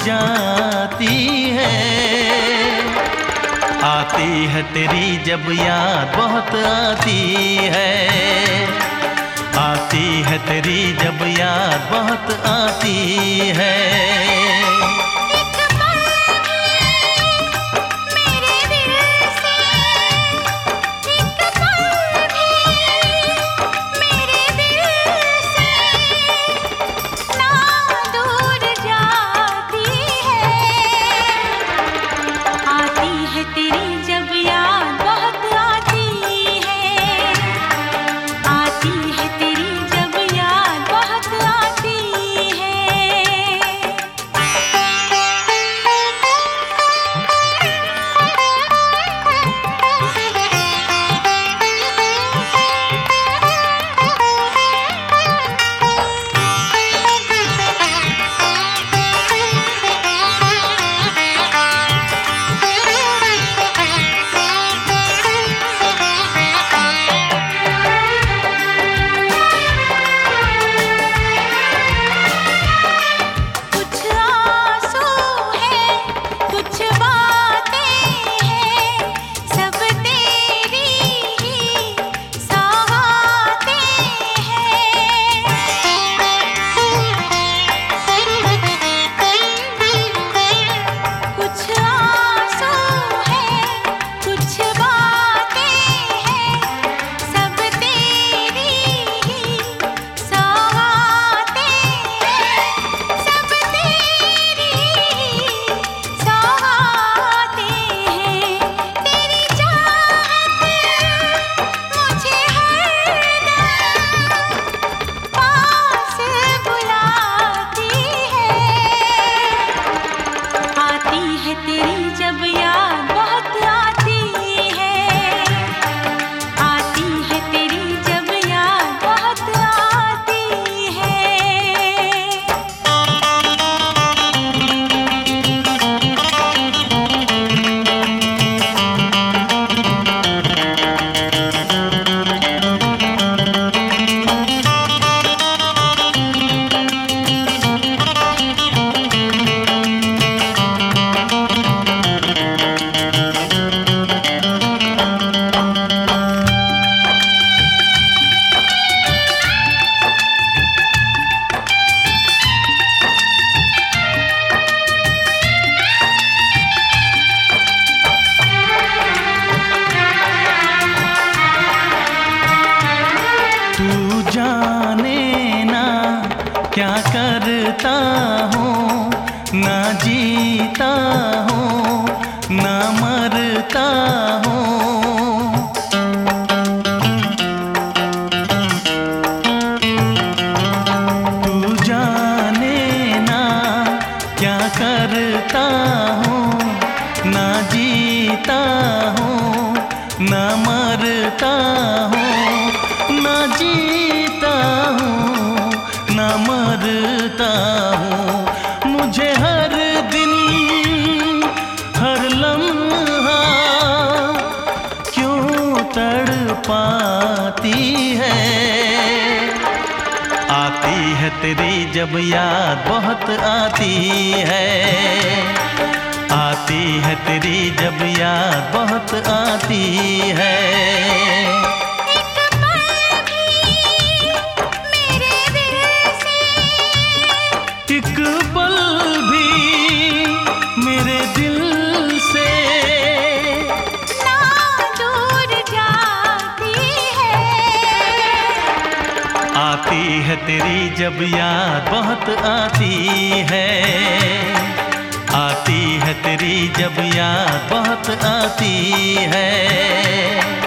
जाती है। आती है तेरी जब याद बहुत आती है। आती है तेरी जब याद बहुत आती है। क्या करता हूँ, ना जीता हूँ ना मरता हूँ। तू जाने ना क्या करता हूँ, ना जीता हूँ ना मरता हूँ, ना जीता हूँ ना मरता हूँ। मुझे हर दिन हर लम्हा क्यों तड़पाती है। आती है तेरी जब याद बहुत आती है। आती है तेरी जब याद बहुत आती है। एक पल भी मेरे दिल से ना दूर जाती है। आती है तेरी जब याद बहुत आती है। आती है तेरी जब याद बहुत आती है।